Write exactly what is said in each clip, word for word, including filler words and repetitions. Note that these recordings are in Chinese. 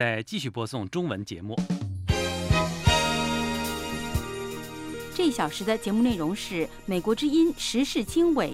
再继续播送中文节目。 这一小时的节目内容是美国之音时事经纬。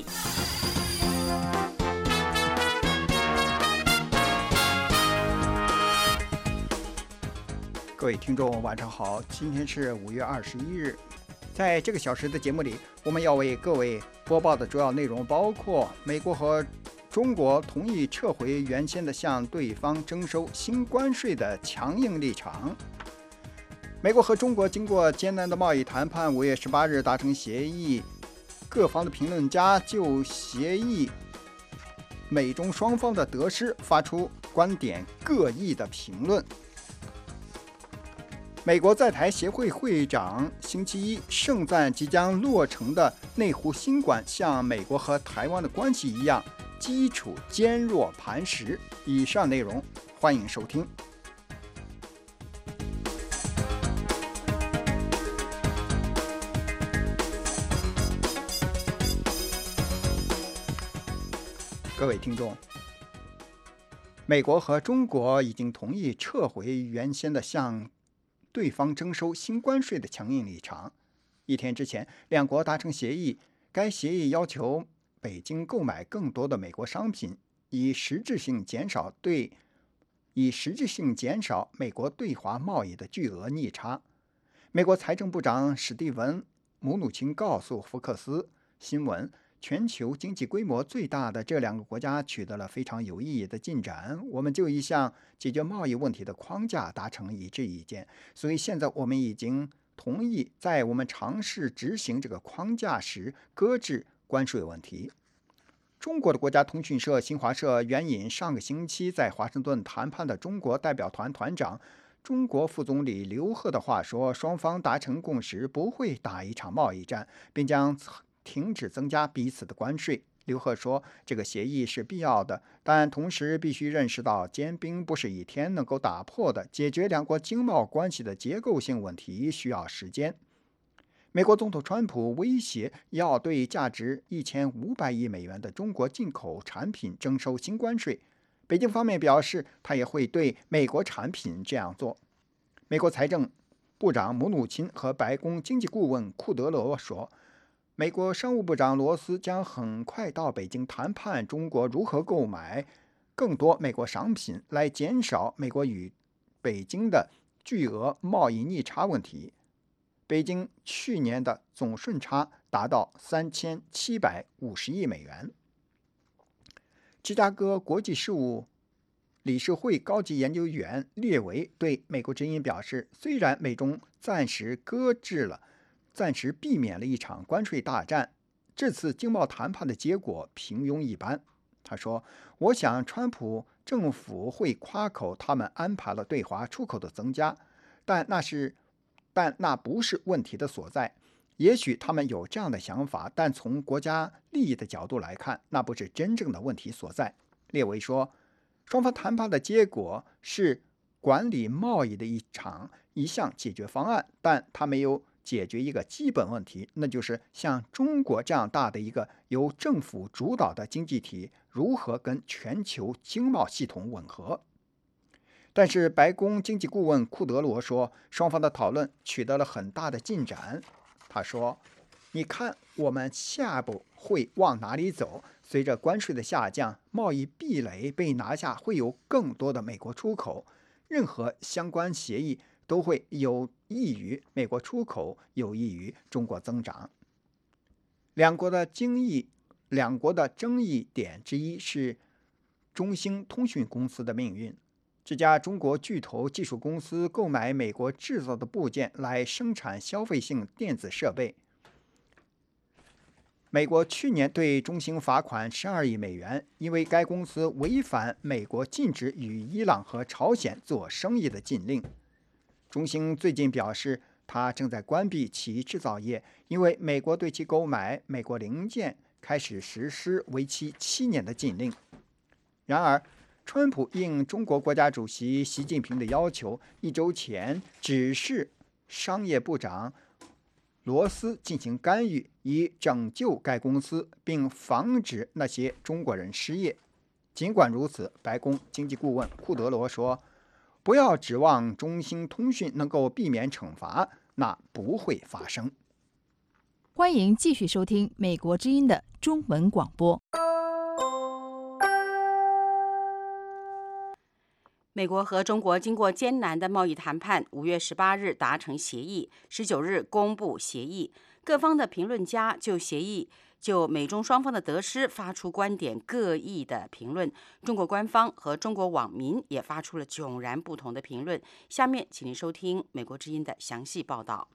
各位听众晚上好，今天是五月二十一日。在这个小时的节目里，我们要为各位播报的主要内容包括：美国和中国同意撤回原先的向对方征收新关税的强硬立场；美国和中国经过艰难的贸易谈判，五月十八日达成协议，各方的评论家就协议美中双方的得失发出观点各异的评论。美国在台协会会长星期一盛赞即将落成的内湖新馆像美国和台湾的关系一样，基础坚若磐石。以上内容欢迎收听。各位听众，美国和中国已经同意撤回原先的向对方征收新关税的强硬立场。一天之前，两国达成协议，该协议要求北京购买更多的美国商品，以实质性减少对以实质性减少美国对华贸易的巨额逆差。美国财政部长史蒂文·姆努钦告诉福克斯新闻，全球经济规模最大的这两个国家取得了非常有意义的进展，我们就一项解决贸易问题的框架达成一致意见，所以现在我们已经同意在我们尝试执行这个框架时搁置关税问题。中国的国家通讯社新华社援引上个星期在华盛顿谈判的中国代表团团长、中国副总理刘鹤的话说，双方达成共识，不会打一场贸易战，并将停止增加彼此的关税。刘鹤说，这个协议是必要的，但同时必须认识到坚冰不是一天能够打破的，解决两国经贸关系的结构性问题需要时间。美国总统川普威胁要对价值一千五百亿美元的中国进口产品征收新关税，北京方面表示他也会对美国产品这样做。美国财政部长姆努钦和白宫经济顾问库德罗说，美国商务部长罗斯将很快到北京谈判中国如何购买更多美国商品，来减少美国与北京的巨额贸易逆差问题。北京去年的总顺差达到三千七百五十亿美元。芝加哥国际事务理事会高级研究员列维对美国之音表示，虽然美中暂时搁置了暂时避免了一场关税大战，这次经贸谈判的结果平庸一般。他说，我想川普政府会夸口他们安排了对华出口的增加，但那是但那不是问题的所在。也许他们有这样的想法，但从国家利益的角度来看，那不是真正的问题所在。列维说，双方谈判的结果是管理贸易的一场一项解决方案，但他没有解决一个基本问题，那就是像中国这样大的一个由政府主导的经济体如何跟全球经贸系统吻合。但是白宫经济顾问库德罗说，双方的讨论取得了很大的进展。他说，你看我们下一步会往哪里走？随着关税的下降，贸易壁垒被拿下，会有更多的美国出口，任何相关协议都会有益于美国出口，有益于中国增长。两国的争议，两国的争议点之一是中兴通讯公司的命运。这家中国巨头技术公司购买美国制造的部件来生产消费性电子设备。美国去年对中兴罚款十二亿美元，因为该公司违反美国禁止与伊朗和朝鲜做生意的禁令。中兴最近表示，它正在关闭其制造业，因为美国对其购买美国零件开始实施为期七年的禁令。然而，川普应中国国家主席习近平的要求，一周前指示商业部长罗斯进行干预，以拯救该公司，并防止那些中国人失业。尽管如此，白宫经济顾问库德罗说， 不要指望中兴通讯能够避免惩罚，那不会发生。 欢迎继续收听美国之音的中文广播。 美国和中国经过艰难的贸易谈判，五月十八日达成协议，十九日公布协议。各方的评论家就协议就美中双方的得失发出观点各异的评论，中国官方和中国网民也发出了迥然不同的评论。下面请您收听美国之音的详细报道。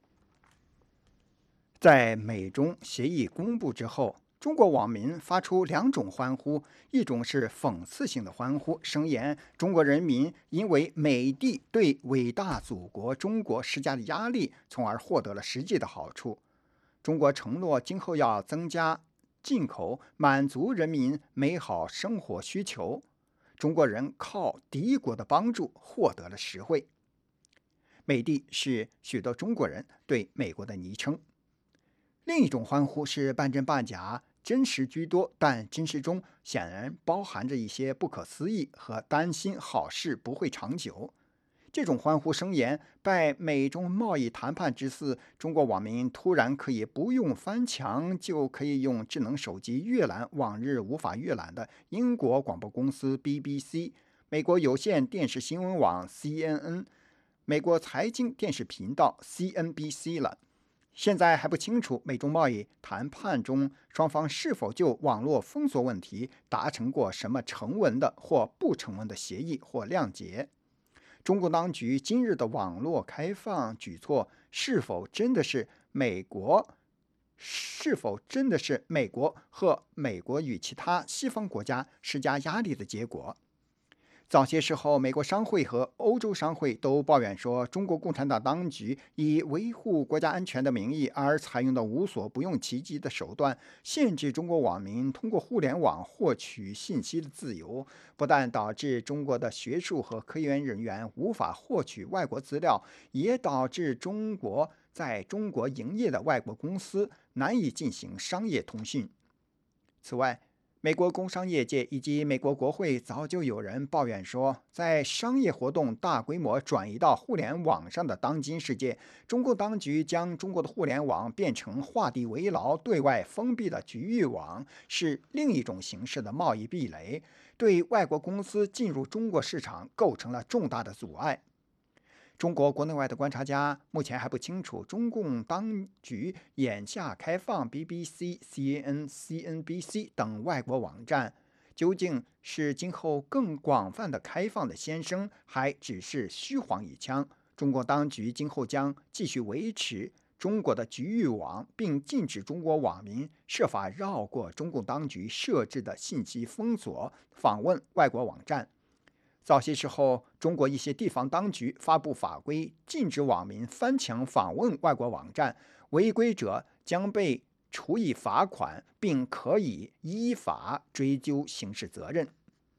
在美中协议公布之后，中国网民发出两种欢呼，一种是讽刺性的欢呼，声言中国人民因为美帝对伟大祖国中国施加的压力，从而获得了实际的好处。中国承诺今后要增加进口，满足人民美好生活需求。中国人靠敌国的帮助获得了实惠。美帝是许多中国人对美国的昵称。另一种欢呼是半真半假，真实居多，但真实中显然包含着一些不可思议和担心好事不会长久。这种欢呼声言，拜美中贸易谈判之赐，中国网民突然可以不用翻墙就可以用智能手机阅览往日无法阅览的英国广播公司 B B C、 美国有线电视新闻网 C N N、 美国财经电视频道 C N B C 了。现在还不清楚美中贸易谈判中双方是否就网络封锁问题达成过什么成文的或不成文的协议或谅解。中国当局今日的网络开放举措是否真的是美国是否真的是美国和美国与其他西方国家施加压力的结果？早些时候，美国商会和欧洲商会都抱怨说，中国共产党当局以维护国家安全的名义而采用的无所不用其极的手段，限制中国网民通过互联网获取信息的自由，不但导致中国的学术和科研人员无法获取外国资料，也导致中国在中国营业的外国公司难以进行商业通讯。此外，美国工商业界以及美国国会早就有人抱怨说，在商业活动大规模转移到互联网上的当今世界，中国当局将中国的互联网变成画地为牢、对外封闭的局域网，是另一种形式的贸易壁垒，对外国公司进入中国市场构成了重大的阻碍。中国国内外的观察家目前还不清楚，中共当局眼下开放 B B C、C N N、C N B C 等外国网站，究竟是今后更广泛的开放的先声，还只是虚晃一枪？中国当局今后将继续维持中国的局域网，并禁止中国网民设法绕过中共当局设置的信息封锁，访问外国网站。早些时候，中国一些地方当局发布法规，禁止网民翻墙访问外国网站，违规者将被处以罚款，并可以依法追究刑事责任。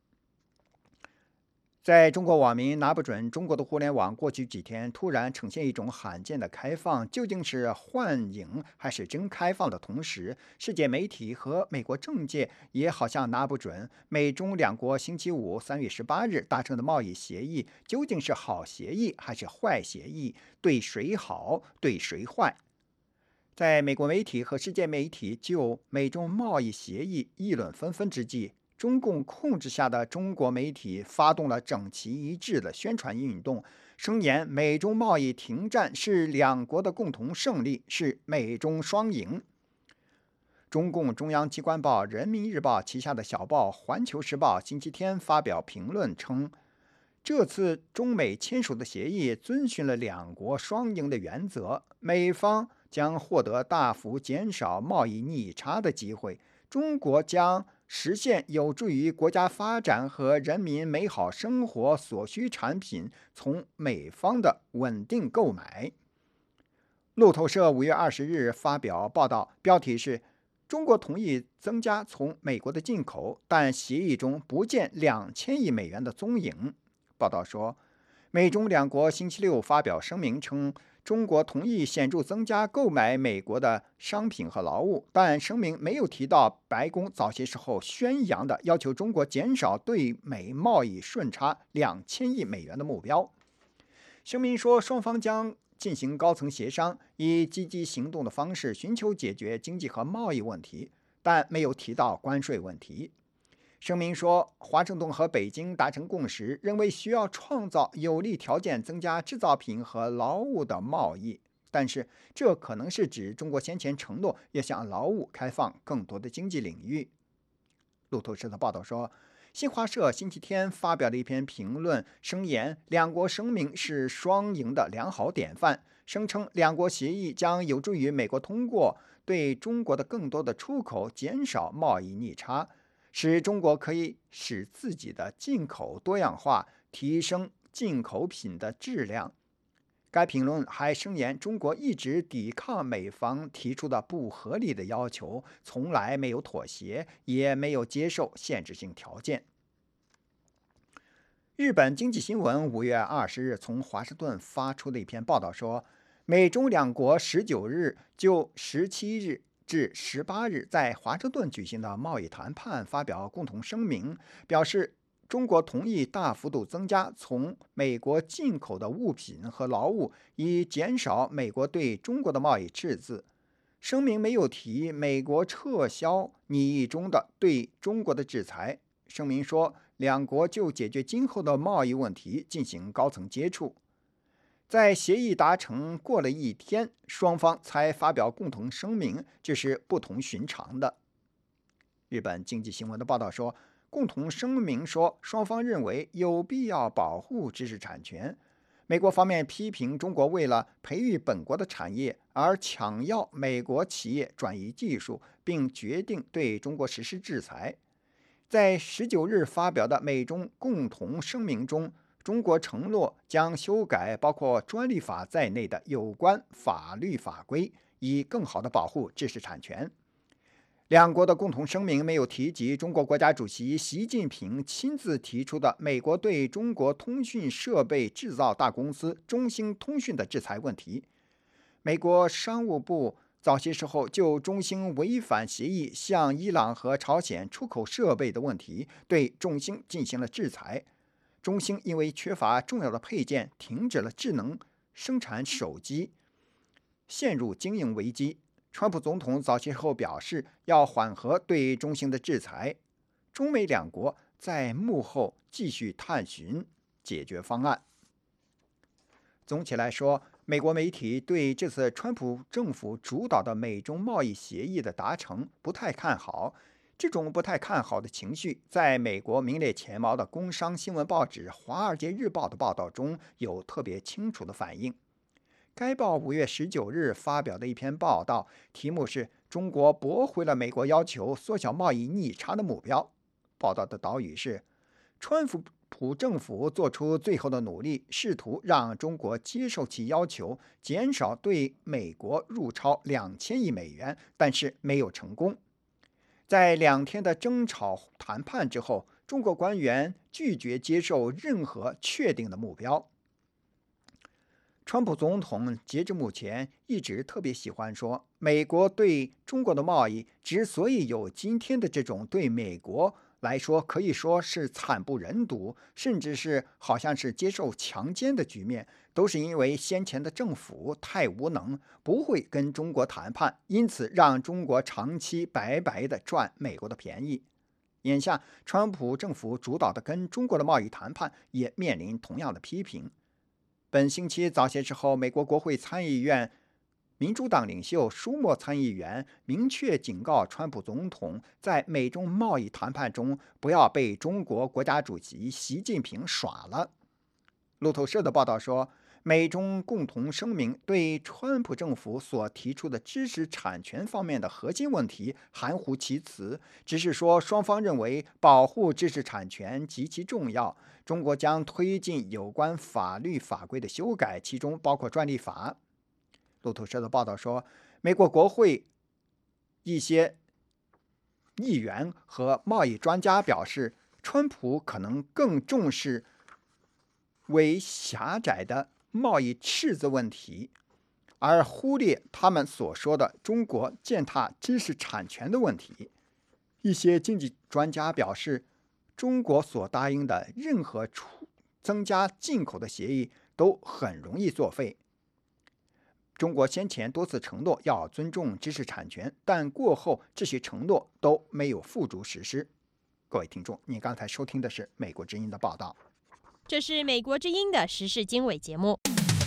在中国网民拿不准中国的互联网过去几天突然呈现一种罕见的开放，究竟是幻影还是真开放的同时，世界媒体和美国政界也好像拿不准美中两国星期五三月十八日达成的贸易协议究竟是好协议还是坏协议，对谁好对谁坏。在美国媒体和世界媒体就美中贸易协议议论纷纷之际，中共控制下的中国媒体发动了整齐一致的宣传运动，声言美中贸易停战是两国的共同胜利，是美中双赢。中共中央机关报《人民日报》旗下的小报《环球时报》星期天发表评论称，这次中美签署的协议遵循了两国双赢的原则，美方将获得大幅减少贸易逆差的机会，中国将实现有助于国家发展和人民美好生活所需产品从美方的稳定购买。路透社五月二十日发表报道，标题是中国同意增加从美国的进口，但协议中不见两千亿美元的踪影。报道说， 美中两国星期六发表声明称，中国同意显著增加购买美国的商品和劳务，但声明没有提到白宫早些时候宣扬的要求中国减少对美贸易顺差两千亿美元的目标。声明说，双方将进行高层协商，以积极行动的方式寻求解决经济和贸易问题，但没有提到关税问题。声明说，华盛顿和北京达成共识，认为需要创造有利条件增加制造品和劳务的贸易，但是这可能是指中国先前承诺要向劳务开放更多的经济领域。路透社的报道说，新华社星期天发表了一篇评论，声言两国声明是双赢的良好典范，声称两国协议将有助于美国通过对中国的更多的出口减少贸易逆差，使中国可以使自己的进口多样化，提升进口品的质量。该评论还声言，中国一直抵抗美方提出的不合理的要求，从来没有妥协，也没有接受限制性条件。日本经济新闻五月二十日从华盛顿发出的一篇报道说，美中两国十九日就十七日至十八日在华盛顿举行的贸易谈判发表共同声明，表示中国同意大幅度增加从美国进口的物品和劳务，以减少美国对中国的贸易赤字。声明没有提美国撤销拟议中的对中国的制裁。声明说，两国就解决今后的贸易问题进行高层接触。在协议达成过了一天，双方才发表共同声明，这是不同寻常的。日本经济新闻的报道说，共同声明说，双方认为有必要保护知识产权。美国方面批评中国为了培育本国的产业而强要美国企业转移技术，并决定对中国实施制裁。在十九日发表的美中共同声明中，中国承诺将修改包括专利法在内的有关法律法规，以更好地保护知识产权。两国的共同声明没有提及中国国家主席习近平亲自提出的美国对中国通讯设备制造大公司中兴通讯的制裁问题。美国商务部早些时候就中兴违反协议向伊朗和朝鲜出口设备的问题，对中兴进行了制裁。中兴因为缺乏重要的配件，停止了智能生产手机，陷入经营危机。川普总统早些时候表示要缓和对中兴的制裁，中美两国在幕后继续探寻解决方案。总体来说，美国媒体对这次川普政府主导的美中贸易协议的达成不太看好。这种不太看好的情绪，在美国名列前茅的工商新闻报纸《华尔街日报》的报道中有特别清楚的反映。该报五月十九日发表的一篇报道，题目是“中国驳回了美国要求缩小贸易逆差的目标”。报道的导语是：川普政府做出最后的努力，试图让中国接受其要求，减少对美国入超两千亿美元，但是没有成功。在两天的争吵谈判之后，中国官员拒绝接受任何确定的目标。川普总统截至目前一直特别喜欢说，美国对中国的贸易之所以有今天的这种对美国来说可以说是惨不忍睹，甚至是好像是接受强奸的局面，都是因为先前的政府太无能，不会跟中国谈判，因此让中国长期白白的赚美国的便宜。眼下川普政府主导的跟中国的贸易谈判也面临同样的批评。本星期早些时候，美国国会参议院民主党领袖舒默参议员明确警告川普总统，在美中贸易谈判中不要被中国国家主席习近平耍了。路透社的报道说，美中共同声明对川普政府所提出的知识产权方面的核心问题含糊其辞，只是说双方认为保护知识产权极其重要，中国将推进有关法律法规的修改，其中包括专利法。路透社的报道说，美国国会一些议员和贸易专家表示，川普可能更重视为狭窄的贸易赤字问题，而忽略他们所说的中国践踏知识产权的问题。一些经济专家表示，中国所答应的任何出增加进口的协议都很容易作废。中国先前多次承诺要尊重知识产权，但过后这些承诺都没有付诸实施。各位听众，你刚才收听的是美国之音的报道。 这是美国之音的时事经纬节目。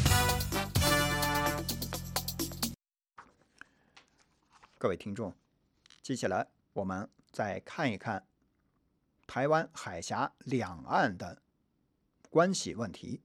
各位听众，接下来我们再看一看台湾海峡两岸的关系问题。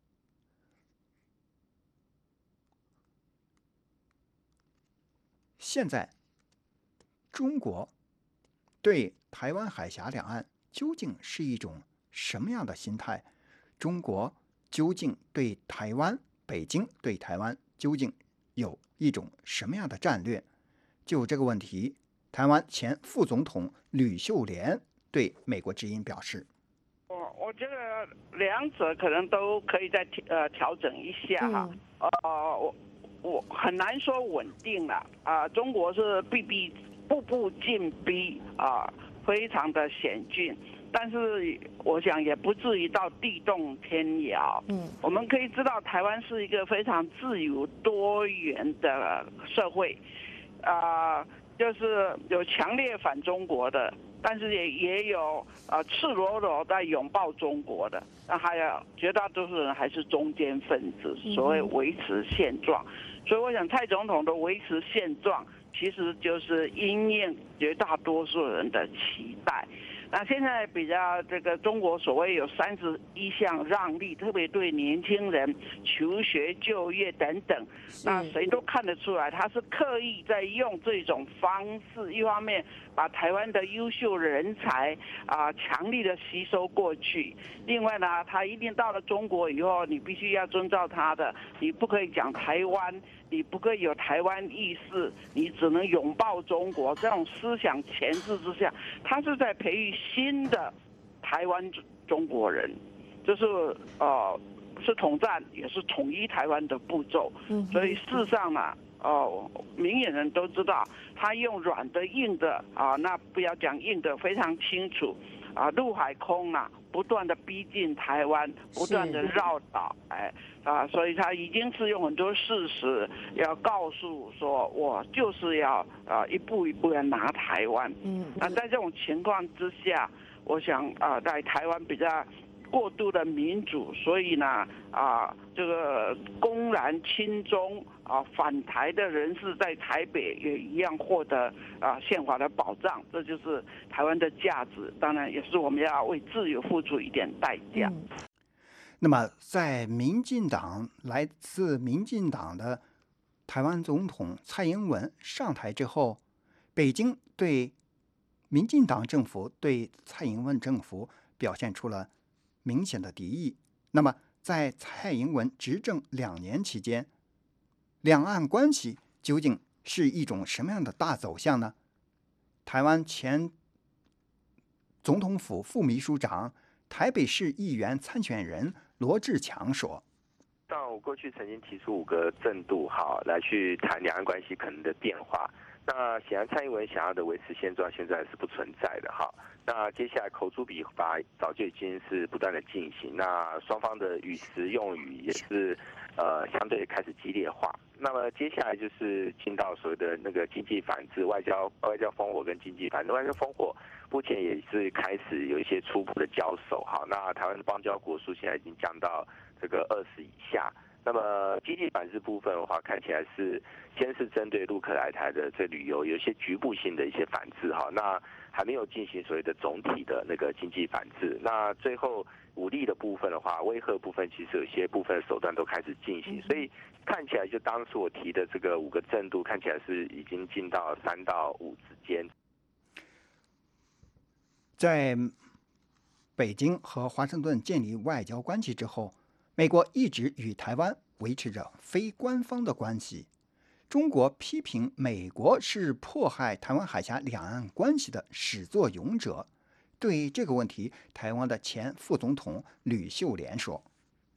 现在，中国对台湾海峡两岸究竟是一种什么样的心态？中国究竟对台湾，北京对台湾究竟有一种什么样的战略？就这个问题，台湾前副总统吕秀莲对美国之音表示：“ 我我觉得两者可能都可以再呃调整一下哈，嗯、呃我我很难说稳定了啊、呃，中国是步步步步进逼啊、呃，非常的险峻。”但是我想也不至于到地动天摇。嗯，我们可以知道台湾是一个非常自由多元的社会，啊、呃，就是有强烈反中国的，但是也也有呃赤裸裸在拥抱中国的，那还有绝大多数人还是中间分子，所谓维持现状。所以我想蔡总统的维持现状，其实就是因应绝大多数人的期待。那现在比较这个中国所谓有三十一项让利，特别对年轻人求学、就业等等，那谁都看得出来，他是刻意在用这种方式，一方面把台湾的优秀人才啊、呃、强力的吸收过去，另外呢，他一定到了中国以后，你必须要遵照他的，你不可以讲台湾，你不可以有台湾意识，你只能拥抱中国，这种思想钳制之下，他是在培育新的台湾中国人，就是呃是统战也是统一台湾的步骤。所以事实上呢，哦、呃，明眼人都知道，他用软的硬的啊、呃，那不要讲硬的，非常清楚啊、呃，陆海空啊，不断的逼近台湾，不断的绕岛，哎啊，所以他已经是用很多事实要告诉说，我就是要啊、呃、一步一步的拿台湾。嗯，那在这种情况之下，我想啊、呃，在台湾比较过度的民主，所以呢啊，这个公然亲中啊反台的人士在台北也一样获得啊宪法的保障，这就是台湾的价值。当然，也是我们要为自由付出一点代价。嗯， 那么，在民进党来自民进党的台湾总统蔡英文上台之后，北京对民进党政府对蔡英文政府表现出了明显的敌意。那么，在蔡英文执政两年期间，两岸关系究竟是一种什么样的大走向呢？台湾前总统府副秘书长、台北市议员参选人罗志强说：“ 到过去曾经提出五个正度，好来去谈两岸关系可能的变化。那显然蔡英文想要的维持现状，现在是不存在的哈。那接下来口诛笔伐早就已经是不断的进行，那双方的语词用语也是呃相对开始激烈化。那么接下来就是进到所谓的那个经济反制、外交外交烽火跟经济反制。外交烽火目前也是开始有一些初步的交手。好，那台湾的邦交国数现在已经降到这个二十以下。那么经济反制部分的话，看起来是先是针对陆客来台的这旅游有一些局部性的一些反制哈，那还没有进行所谓的总体的那个经济反制。那最后武力的部分的话，威吓部分其实有些部分的手段都开始进行，所以看起来就当初我提的这个五个正度，看起来是已经进到三到五之间。 在北京和华盛顿建立外交关系之后，美国一直与台湾维持着非官方的关系。中国批评美国是迫害台湾海峡两岸关系的始作俑者。对这个问题，台湾的前副总统吕秀莲说：“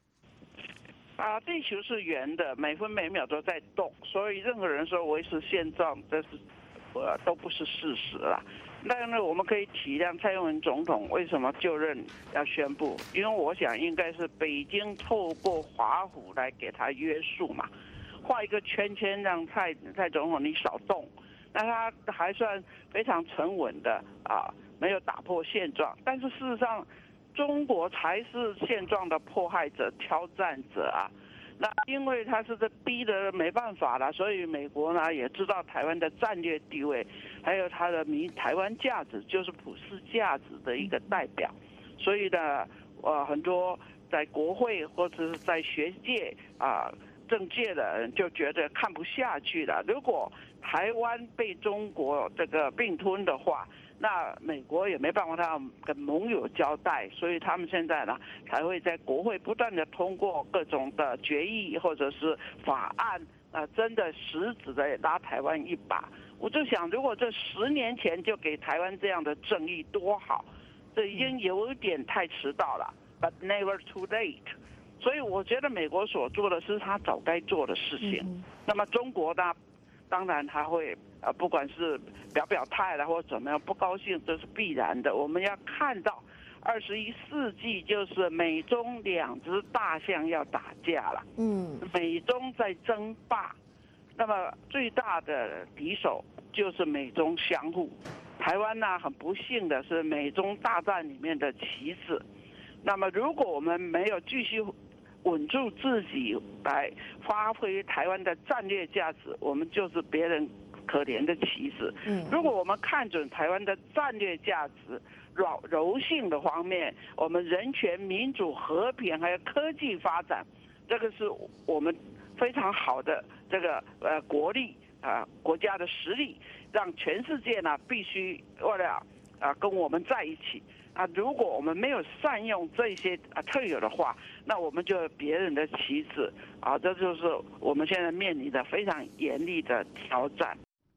啊，地球是圆的，每分每秒都在动，所以任何人说维持现状，这是呃都不是事实啦。但是我们可以体谅蔡英文总统为什么就任要宣布，因为我想应该是北京透过华府来给他约束嘛，画一个圈圈让蔡蔡总统你少动，那他还算非常沉稳的啊，没有打破现状。但是事实上，中国才是现状的迫害者、挑战者啊。那因为他是这逼得没办法了，所以美国呢也知道台湾的战略地位，还有它的民台湾价值，就是普世价值的一个代表。所以呢，呃，很多在国会或者是在学界啊、政界的人就觉得看不下去了。如果台湾被中国这个并吞的话，那美国也没办法，他跟盟友交代，所以他们现在呢才会在国会不断的通过各种的决议或者是法案，啊，真的实质的拉台湾一把。我就想，如果这十年前就给台湾这样的正义多好，这已经有点太迟到了 ，but never too late。所以我觉得美国所做的是他早该做的事情。嗯、那么中国呢？当然他会呃，不管是表表态了或者怎么样不高兴，这是必然的。我们要看到二十一世纪就是美中两只大象要打架了，嗯，美中在争霸，那么最大的敌手就是美中相互。台湾呢很不幸的是美中大战里面的棋子，那么如果我们没有继续稳住自己来发挥台湾的战略价值，我们就是别人可怜的棋子。嗯，如果我们看准台湾的战略价值，柔柔性的方面，我们人权、民主、和平还有科技发展，这个是我们非常好的这个呃国力啊、呃、国家的实力，让全世界呢必须为了啊、呃、跟我们在一起。啊，如果我们没有善用这些啊特有的话，那我们就有别人的棋子啊，这就是我们现在面临的非常严厉的挑战。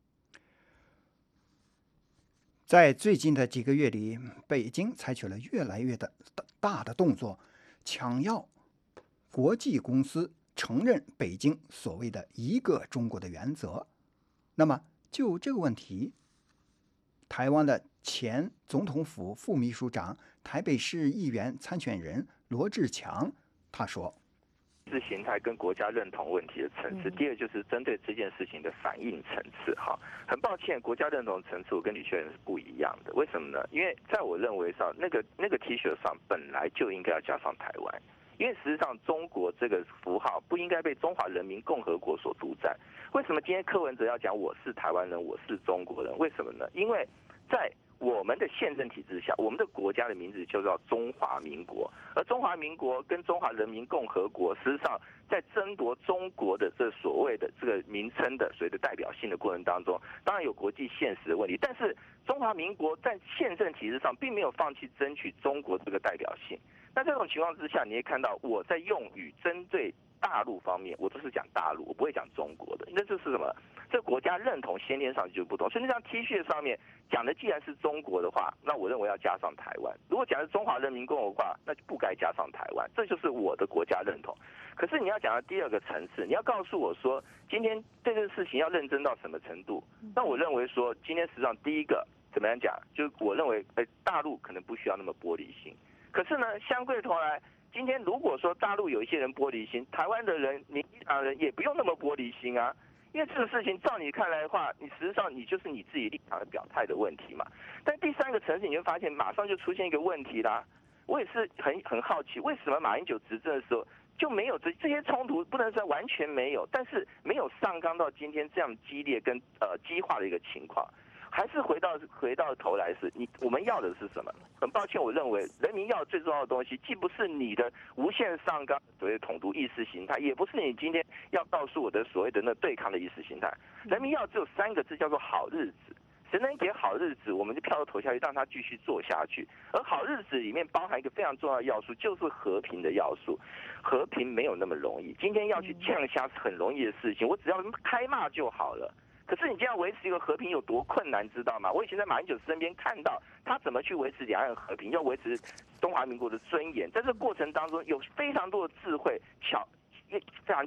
在最近的几个月里，北京采取了越来越的大的动作，强要国际公司承认北京所谓的一个中国的原则。那么就这个问题，台湾的前总统府副秘书长、台北市议员参选人罗志强他说： 意识形态跟国家认同问题的层次，第二就是针对这件事情的反应层次。哈，很抱歉，国家认同层次我跟李确仁是不一样的。为什么呢？因为在我认为上，那个那个 T 恤上本来就应该要加上台湾，因为事实上中国这个符号不应该被中华人民共和国所主宰。为什么今天柯文哲要讲我是台湾人，我是中国人？为什么呢？因为在我们的宪政体制下，我们的国家的名字就叫中华民国，而中华民国跟中华人民共和国，实际上在争夺中国的这所谓的这个名称的所谓的代表性的过程当中，当然有国际现实的问题，但是中华民国在宪政体制上并没有放弃争取中国这个代表性。那这种情况之下，你会看到我在用语针对大陆方面，我都是讲大陆，我不会讲中国的。那这是什么？这国家认同先天上就不同。所以那张 T 恤上面讲的既然是中国的话，那我认为要加上台湾。如果讲的是中华人民共和国，那就不该加上台湾。这就是我的国家认同。可是你要讲到第二个层次，你要告诉我说，今天这件事情要认真到什么程度？那我认为说，今天实际上第一个怎么样讲，就是我认为，呃，大陆可能不需要那么玻璃心。可是呢，相对头来，今天如果说大陆有一些人玻璃心，台湾的人、民进党人也不用那么玻璃心啊，因为这个事情照你看来的话，你实际上你就是你自己立场的表态的问题嘛。但第三个层次，你会发现马上就出现一个问题啦。我也是很很好奇，为什么马英九执政的时候就没有这这些冲突？不能说完全没有，但是没有上纲到今天这样激烈跟呃激化的一个情况。还是回到回到头来是你我们要的是什么？很抱歉，我认为人民要最重要的东西，既不是你的无限上纲所谓的统独意识形态，也不是你今天要告诉我的所谓的那对抗的意识形态。人民要只有三个字，叫做好日子。谁能给好日子，我们就票都投下去，让他继续做下去。而好日子里面包含一个非常重要的要素，就是和平的要素。和平没有那么容易，今天要去降下是很容易的事情，我只要开骂就好了。可是你这样维持一个和平有多困难，知道吗？我以前在马英九身边看到他怎么去维持两岸和平，要维持中华民国的尊严，在这个过程当中有非常多的智慧巧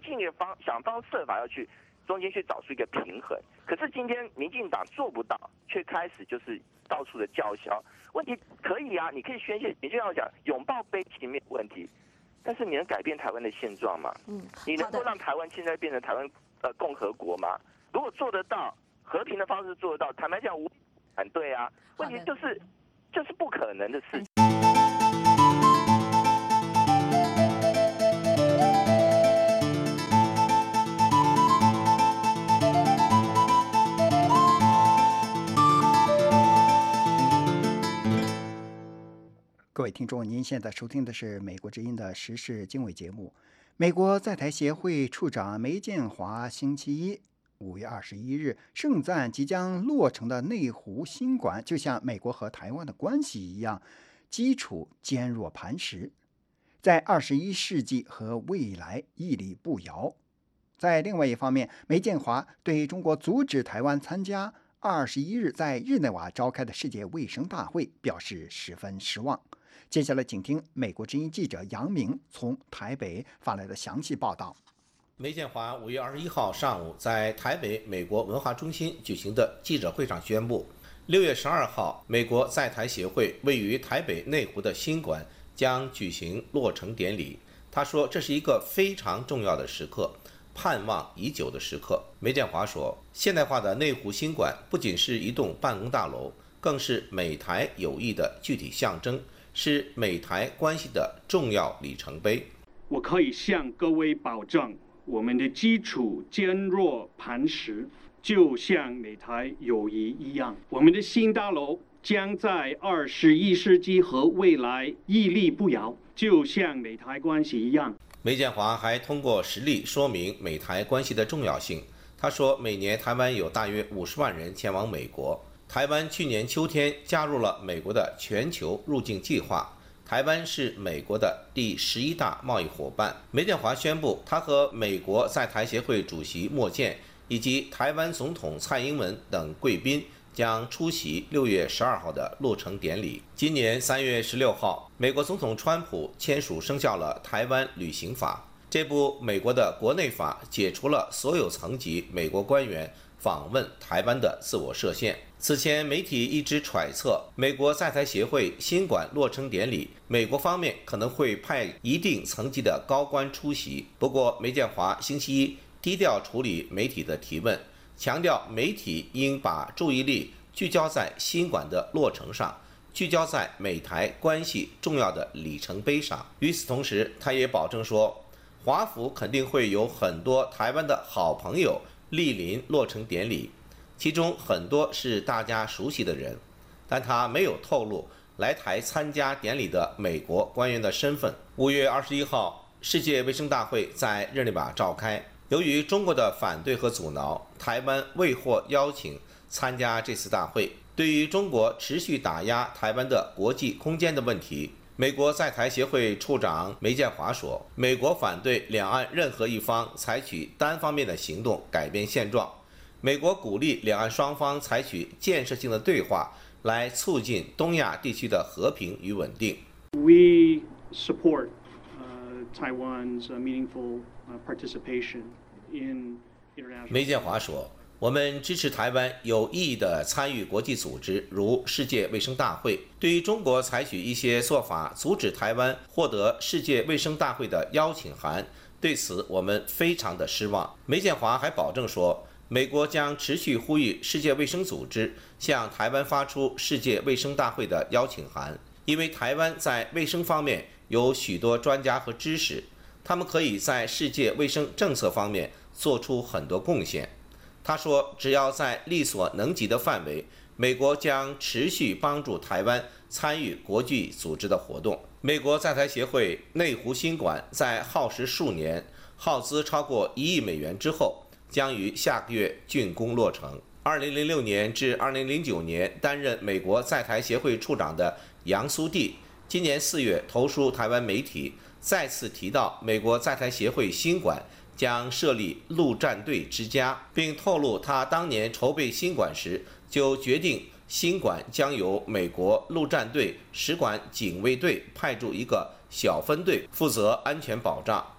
尽力方想方设法要去中间去找出一个平衡。可是今天民进党做不到，却开始就是到处的叫嚣。问题可以啊，你可以宣泄，你就要讲拥抱悲情没有问题，但是你能改变台湾的现状吗？嗯，你能够让台湾现在变成台湾呃共和国吗？如果做得到，和平的方式做得到，坦白讲，无反对啊。问题就是就是不可能的事情。 各位听众，您现在收听的是美国之音的时事经纬节目。美国在台协会处长梅建华星期一五月二十一日盛赞即将落成的内湖新馆，就像美国和台湾的关系一样，基础坚若磐石，在二十一世纪和未来屹立不摇。在另外一方面，梅建华对中国阻止台湾参加二十一日在日内瓦召开的世界卫生大会表示十分失望。接下来请听美国之音记者杨明从台北发来的详细报道。 梅建华五月二十一号上午在台北美国文化中心举行的记者会上宣布，六月十二号美国在台协会位于台北内湖的新馆将举行落成典礼。他说这是一个非常重要的时刻，盼望已久的时刻。梅建华说，现代化的内湖新馆不仅是一栋办公大楼，更是美台友谊的具体象征，是美台关系的重要里程碑。 我可以向各位保证，我们的基础坚若磐石，就像美台友谊一样。我们的新大楼将在二十一世纪和未来屹立不摇，就像美台关系一样。 梅建华还通过实例说明美台关系的重要性。他说，每年台湾有大约五十万人前往美国。台湾去年秋天加入了美国的全球入境计划，台湾是美国的第十一大贸易伙伴。梅建华宣布，他和美国在台协会主席莫健以及台湾总统蔡英文等贵宾将出席六月十二号的落成典礼。今年三月十六号，美国总统川普签署生效了台湾旅行法。这部美国的国内法解除了所有层级美国官员访问台湾的自我设限。此前媒体一直揣测，美国在台协会新馆落成典礼，美国方面可能会派一定层级的高官出席。不过梅建华星期一低调处理媒体的提问，强调媒体应把注意力聚焦在新馆的落成上，聚焦在美台关系重要的里程碑上。与此同时，他也保证说，华府肯定会有很多台湾的好朋友莅临落成典礼，其中很多是大家熟悉的人，但他没有透露来台参加典礼的美国官员的身份。五月二十一号，世界卫生大会在日内瓦召开，由于中国的反对和阻挠，台湾未获邀请参加这次大会。对于中国持续打压台湾的国际空间的问题，美国在台协会处长梅建华说，美国反对两岸任何一方采取单方面的行动改变现状，美国鼓励两岸双方采取建设性的对话，来促进东亚地区的和平与稳定。 We support uh, Taiwan's meaningful participation in international. 梅建华说，我们支持台湾有意义地参与国际组织，如世界卫生大会。对于中国采取一些做法阻止台湾获得世界卫生大会的邀请函，对此我们非常的失望。梅建华还保证说，美国将持续呼吁世界卫生组织向台湾发出世界卫生大会的邀请函，因为台湾在卫生方面有许多专家和知识，他们可以在世界卫生政策方面做出很多贡献。他说，只要在力所能及的范围，美国将持续帮助台湾参与国际组织的活动。美国在台协会内湖新馆在耗时数年，耗资超过一亿美元之后，将于下个月竣工落成。二零零六年至二零零九年担任美国在台协会处长的杨苏棣，今年四月投书台湾媒体，再次提到美国在台协会新馆将设立陆战队之家，并透露他当年筹备新馆时就决定新馆将由美国陆战队使馆警卫队派驻一个小分队负责安全保障。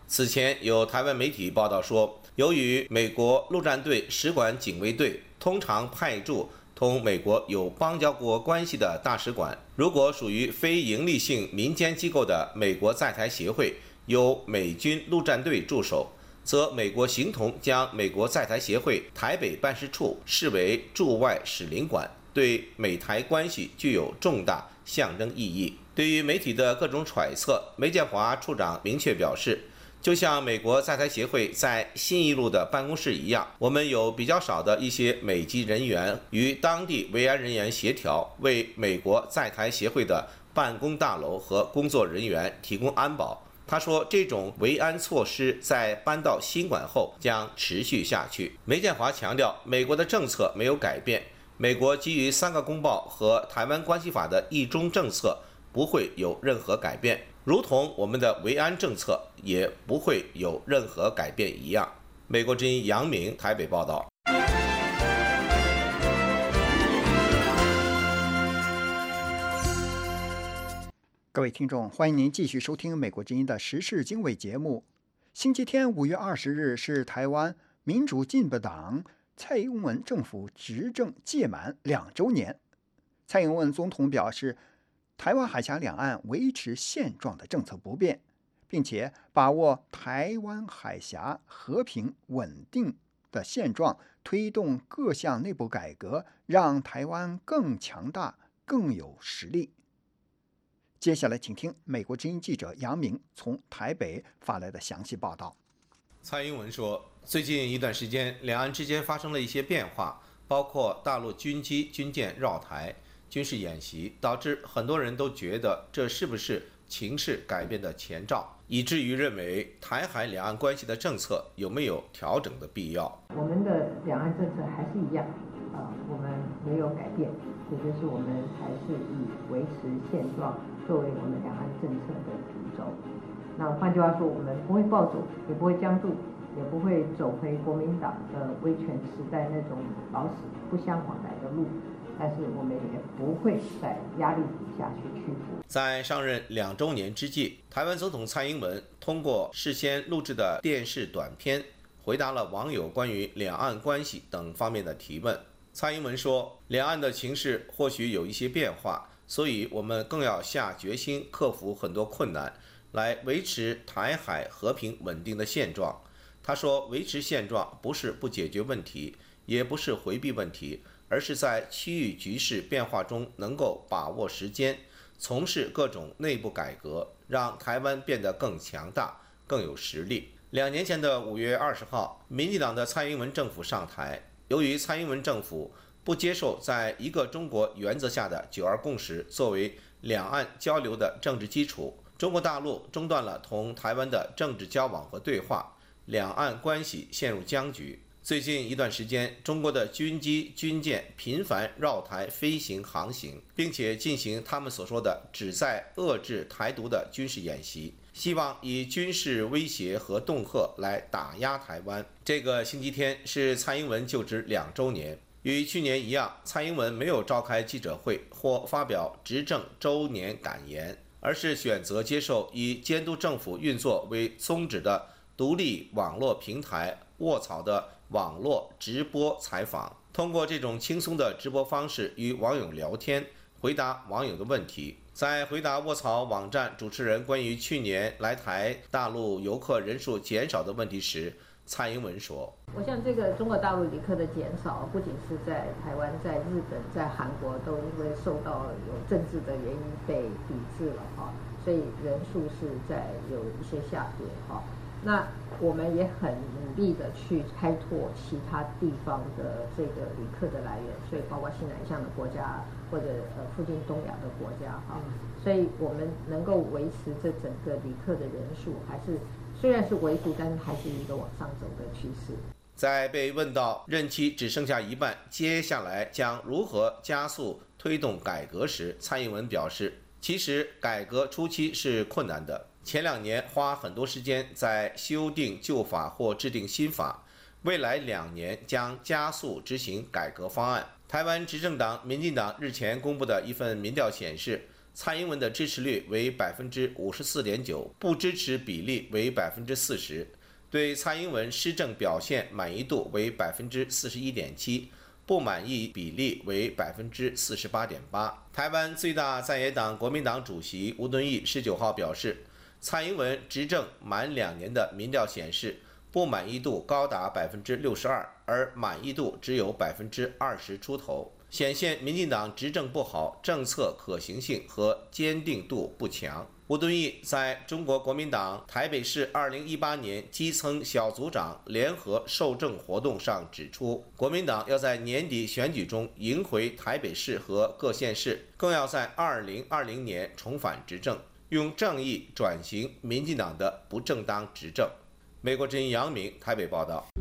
此前有台湾媒体报道说，由于美国陆战队使馆警卫队通常派驻同美国有邦交国关系的大使馆，如果属于非营利性民间机构的美国在台协会由美军陆战队驻守，则美国形同将美国在台协会台北办事处视为驻外使领馆，对美台关系具有重大象征意义。对于媒体的各种揣测，梅建华处长明确表示，就像美国在台协会在信义路的办公室一样，我们有比较少的一些美籍人员与当地维安人员协调，为美国在台协会的办公大楼和工作人员提供安保。他说，这种维安措施在搬到新馆后将持续下去。梅建华强调，美国的政策没有改变，美国基于三个公报和台湾关系法的一中政策不会有任何改变，如同我们的维安政策也不会有任何改变一样。美国之音杨明台北报道。 各位听众，欢迎您继续收听美国之音的时事经纬节目。星期天五月二十日是台湾民主进步党蔡英文政府执政届满两周年。蔡英文总统表示，台湾海峡两岸维持现状的政策不变，并且把握台湾海峡和平稳定的现状，推动各项内部改革，让台湾更强大、更有实力。接下来请听美国之音记者杨明从台北发来的详细报道。 蔡英文说，最近一段时间两岸之间发生了一些变化，包括大陆军机军舰绕台、军事演习，导致很多人都觉得这是不是情势改变的前兆，以至于认为台海两岸关系的政策有没有调整的必要。 我们的两岸政策还是一样啊，我们没有改变，也就是我们还是以维持现状作为我们两岸政策的主轴。那换句话说，我们不会暴走，也不会僵住，也不会走回国民党的威权时代那种老死不相往来的路，但是我们也不会在压力底下去屈服。 在上任两周年之际，台湾总统蔡英文通过事先录制的电视短片，回答了网友关于两岸关系等方面的提问。蔡英文说，两岸的情势或许有一些变化，所以我们更要下决心克服很多困难，来维持台海和平稳定的现状。他说，维持现状不是不解决问题，也不是回避问题，而是在区域局势变化中能够把握时间，从事各种内部改革，让台湾变得更强大、更有实力。两年前的五月二十号，民进党的蔡英文政府上台，由于蔡英文政府不接受在一个中国原则下的九二共识作为两岸交流的政治基础，中国大陆中断了同台湾的政治交往和对话，两岸关系陷入僵局。最近一段时间，中国的军机、军舰频繁绕台飞行航行，并且进行他们所说的旨在遏制台独的军事演习，希望以军事威胁和恫吓来打压台湾。这个星期天是蔡英文就职两周年，与去年一样，蔡英文没有召开记者会或发表执政周年感言，而是选择接受以监督政府运作为宗旨的独立网络平台卧槽的网络直播采访，通过这种轻松的直播方式与网友聊天，回答网友的问题。在回答卧槽网站主持人关于去年来台大陆游客人数减少的问题时，蔡英文说， 我想这个中国大陆旅客的减少，不仅是在台湾、在日本、在韩国都因为受到有政治的原因被抵制了哈，所以人数是在有一些下跌哈。那我们也很努力的去开拓其他地方的这个旅客的来源，所以包括西南向的国家或者呃附近东亚的国家哈，所以我们能够维持这整个旅客的人数，还是虽然是微幅，但是还是一个往上走的趋势。 在被问到任期只剩下一半，接下来将如何加速推动改革时，蔡英文表示，其实改革初期是困难的，前两年花很多时间在修订旧法或制定新法，未来两年将加速执行改革方案。台湾执政党民进党日前公布的一份民调显示， 蔡英文的支持率为百分之五十四点九，不支持比例为百分之四十。对蔡英文施政表现满意度为百分之四十一点七，不满意比例为百分之四十八点八。台湾最大在野党国民党主席吴敦义十九号表示，蔡英文执政满两年的民调显示，不满意度高达百分之六十二，而满意度只有百分之二十出头，显现民进党执政不好，政策可行性和坚定度不强。吴敦义在中国国民党台北市二零一八年基层小组长联合受政活动上指出，国民党要在年底选举中赢回台北市和各县市，更要在二零二零年重返执政，用正义转型民进党的不正当执政。美国之音杨明台北报道。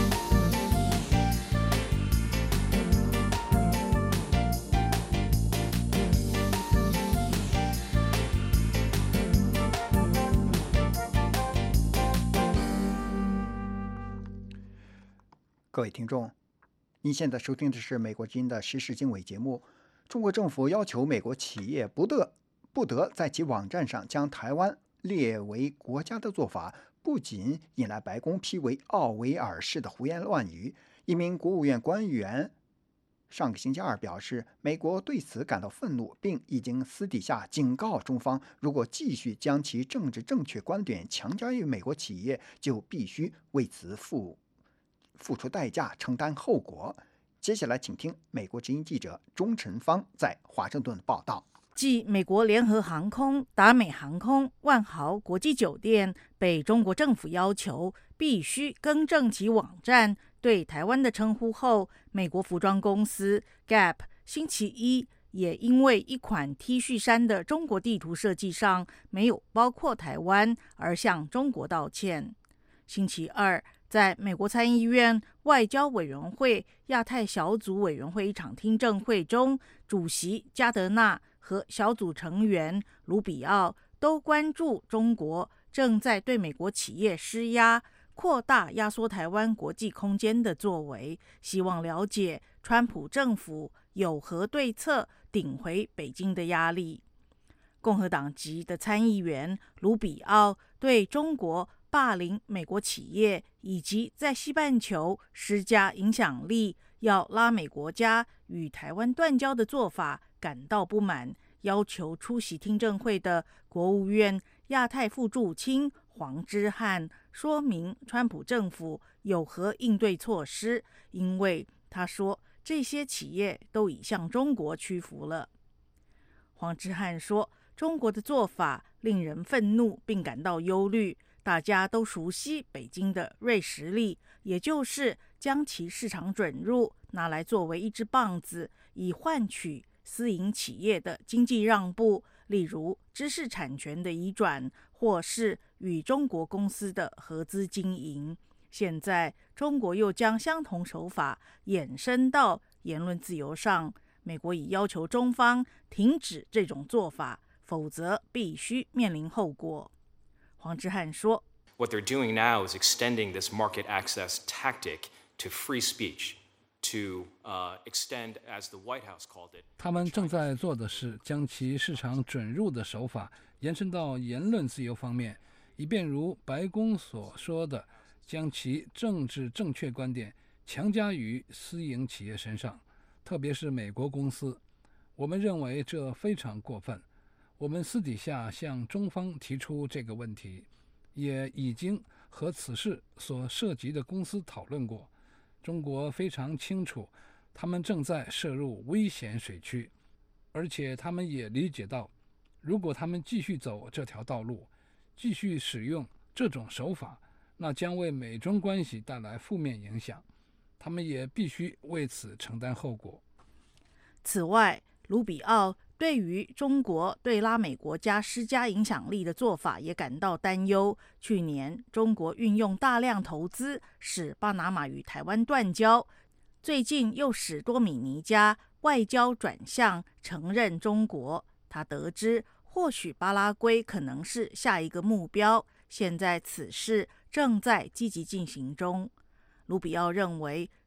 各位听众，您现在收听的是美国之音的时事经纬节目。中国政府要求美国企业不得不得在其网站上将台湾列为国家的做法，不仅引来白宫批为奥维尔式的胡言乱语。一名国务院官员上个星期二表示，美国对此感到愤怒，并已经私底下警告中方，如果继续将其政治正确观点强加于美国企业，就必须为此付付出代价，承担后果。接下来请听美国之音记者钟晨芳在华盛顿报道。 继美国联合航空、达美航空、万豪国际酒店被中国政府要求必须更正其网站对台湾的称呼后，美国服装公司 Gap 星期一也因为一款 T 恤衫的中国地图设计上没有包括台湾而向中国道歉。星期二，在美国参议院外交委员会亚太小组委员会一场听证会中，主席加德纳和小组成员卢比奥都关注中国正在对美国企业施压，扩大压缩台湾国际空间的作为，希望了解川普政府有何对策顶回北京的压力。共和党籍的参议员卢比奥对中国霸凌美国企业以及在西半球施加影响力，要拉美国家与台湾断交的做法感到不满，要求出席听证会的国务院亚太副驻青黄之汉说明川普政府有何应对措施，因为他说这些企业都已向中国屈服了。黄之汉说，中国的做法令人愤怒并感到忧虑。大家都熟悉北京的锐实力，也就是将其市场准入拿来作为一支棒子，以换取私营企业的经济让步，例如知识产权的移转，或是与中国公司的合资经营。现在中国又将相同手法延伸到言论自由上，美国已要求中方停止这种做法，否则必须面临后果。黄之汉说 What they're doing now is extending this market access tactic to free speech, to uh, extend, as the White House called it. 他们正在做的是将其市场准入的手法延伸到言论自由方面，以便如白宫所说的，将其政治正确观点强加于私营企业身上，特别是美国公司。我们认为这非常过分。我们私底下向中方提出这个问题，也已经和此事所涉及的公司讨论过。中国非常清楚，他们正在涉入危险水区，而且他们也理解到，如果他们继续走这条道路，继续使用这种手法，那将为美中关系带来负面影响，他们也必须为此承担后果。 此外，卢比奥对于中国对拉美国家施加影响力的做法也感到担忧。去年，中国运用大量投资使巴拿马与台湾断交，最近又使多米尼加外交转向承认中国。他得知，或许巴拉圭可能是下一个目标，现在此事正在积极进行中。卢比奥认为，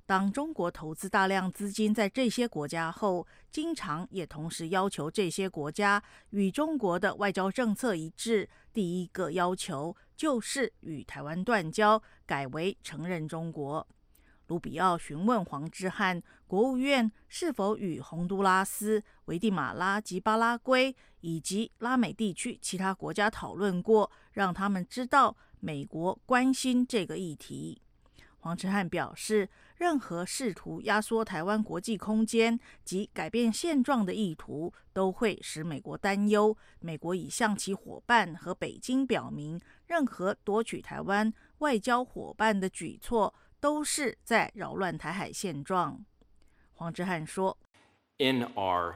当中国投资大量资金在这些国家后，经常也同时要求这些国家与中国的外交政策一致。第一个要求就是与台湾断交，改为承认中国。卢比奥询问黄之汉国务院是否与洪都拉斯、危地马拉及巴拉圭以及拉美地区其他国家讨论过，让他们知道美国关心这个议题。黄之汉表示，任何试图压缩台湾国际空间及改变现状的意图，都会使美国担忧。美国已向其伙伴和北京表明，任何夺取台湾外交伙伴的举措都是在扰乱台海现状。黄之汉说 In our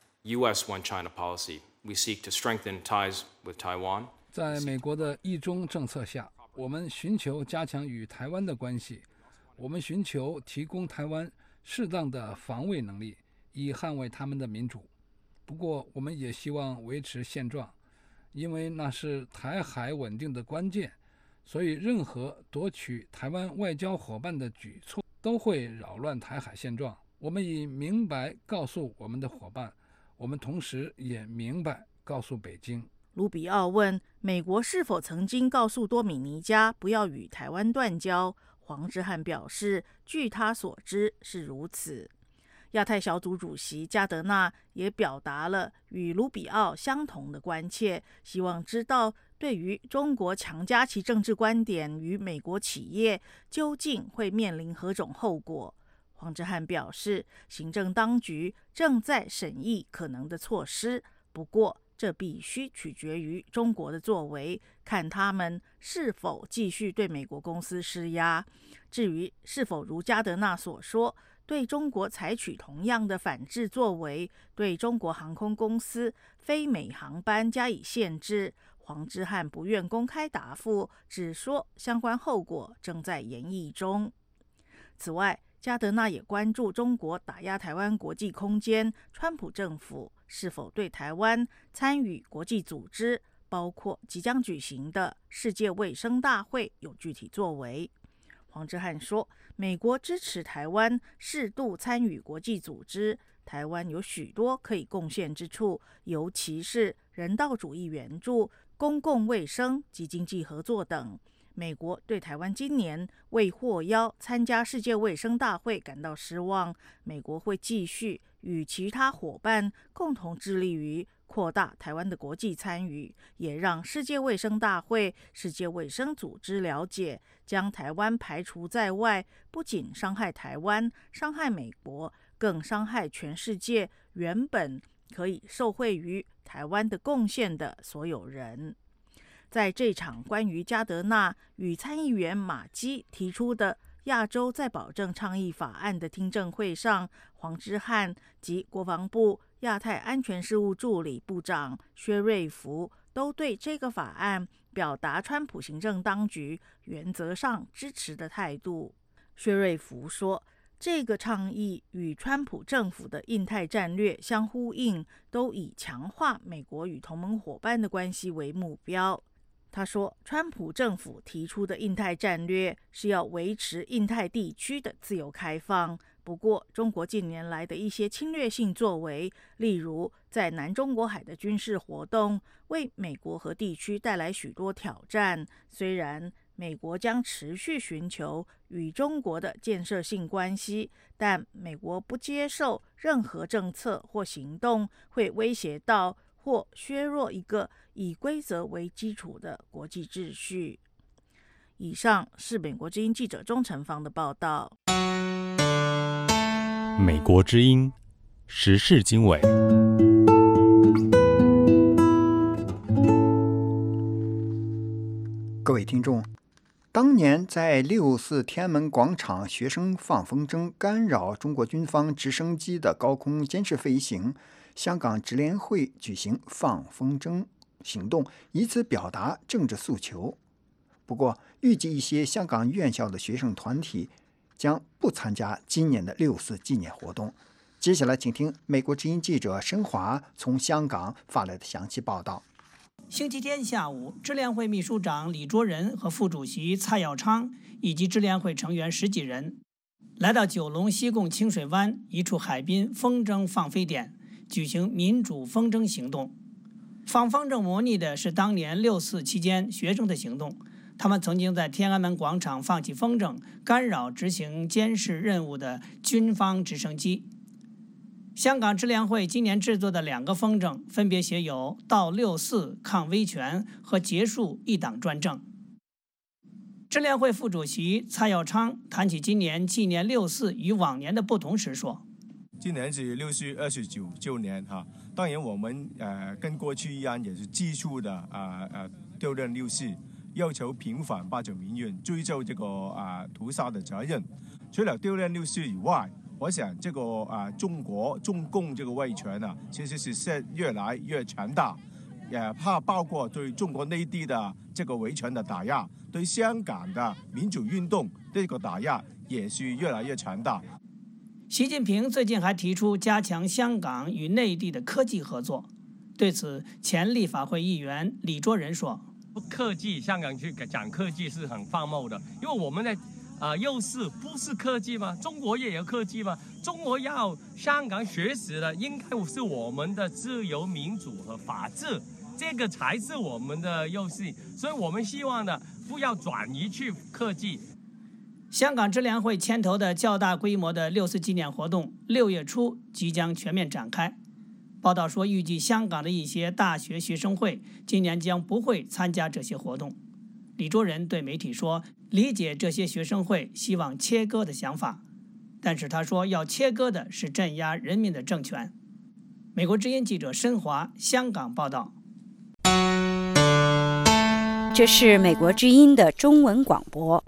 U S One China policy, we seek to strengthen ties with Taiwan. 在美国的一中政策下，我们寻求加强与台湾的关系，我们寻求提供台湾适当的防卫能力，以捍卫他们的民主。不过，我们也希望维持现状，因为那是台海稳定的关键。所以，任何夺取台湾外交伙伴的举措都会扰乱台海现状。我们已明白告诉我们的伙伴，我们同时也明白告诉北京。 卢比奥问美国是否曾经告诉多米尼加不要与台湾断交，黄之汉表示，据他所知是如此。亚太小组主席加德纳也表达了与卢比奥相同的关切，希望知道对于中国强加其政治观点与美国企业究竟会面临何种后果。黄之汉表示，行政当局正在审议可能的措施，不过这必须取决于中国的作为，看他们是否继续对美国公司施压。至于是否如加德纳所说，对中国采取同样的反制作为，对中国航空公司非美航班加以限制，黄之汉不愿公开答复，只说相关后果正在研议中。此外，加德纳也关注中国打压台湾国际空间，川普政府是否对台湾参与国际组织，包括即将举行的世界卫生大会有具体作为。黄之汉说，美国支持台湾适度参与国际组织，台湾有许多可以贡献之处，尤其是人道主义援助、公共卫生及经济合作等。美国对台湾今年未获邀参加世界卫生大会感到失望，美国会继续与其他伙伴共同致力于扩大台湾的国际参与，也让世界卫生大会、世界卫生组织了解，将台湾排除在外，不仅伤害台湾、伤害美国，更伤害全世界原本可以受惠于台湾的贡献的所有人。在这场关于加德纳与参议员马基提出的亚洲再保证倡议法案的听证会上，黄之汉及国防部亚太安全事务助理部长薛瑞福都对这个法案表达川普行政当局原则上支持的态度。薛瑞福说，这个倡议与川普政府的印太战略相呼应，都以强化美国与同盟伙伴的关系为目标。他说，川普政府提出的印太战略是要维持印太地区的自由开放，不过中国近年来的一些侵略性作为，例如在南中国海的军事活动，为美国和地区带来许多挑战。虽然美国将持续寻求与中国的建设性关系，但美国不接受任何政策或行动会威胁到或削弱一个以规则为基础的国际秩序。以上是美国之音记者钟成芳的报道。 美国之音时事经纬。 各位听众，当年在六四天安门广场学生放风筝干扰中国军方直升机的高空监视飞行，香港支联会举行放风筝行动，以此表达政治诉求。不过，预计一些香港院校的学生团体将不参加今年的六四纪念活动。接下来，请听美国之音记者申华从香港发来的详细报道。 星期天下午，支联会秘书长李卓人和副主席蔡耀昌以及支联会成员十几人来到九龙西贡清水湾一处海滨风筝放飞点，举行民主风筝行动。放风筝模拟的是当年六四期间学生的行动，他们曾经在天安门广场放起风筝，干扰执行监视任务的军方直升机。香港支联会今年制作的两个风筝分别写有“到六四抗威权”和“结束一党专政”。支联会副主席蔡耀昌谈起今年纪念六四与往年的不同时说：“ 今年是六四二十九周年哈，当然我们呃跟过去一样，也是继续的啊呃悼念六四，要求平反八九民运，追究这个啊、呃、屠杀的责任。除了悼念六四以外，我想这个啊、呃、中国中共这个威权啊，其实是是越来越强大，也怕包括对中国内地的这个威权的打压，对香港的民主运动这个打压也是越来越强大。” 习近平最近还提出加强香港与内地的科技合作。对此，前立法会议员李卓人说：“ 科技，香港去讲科技是很荒谬的，因为我们的啊优势不是科技吗？中国也有科技吗？中国要香港学习的应该是我们的自由民主和法治，这个才是我们的优势。所以我们希望呢，不要转移去科技。” 香港支联会牵头的较大规模的六四纪念活动，六月初即将全面展开。报道说，预计香港的一些大学学生会今年将不会参加这些活动。李卓人对媒体说，理解这些学生会希望切割的想法，但是他说要切割的是镇压人民的政权。美国之音记者申华香港报道。 这是美国之音的中文广播。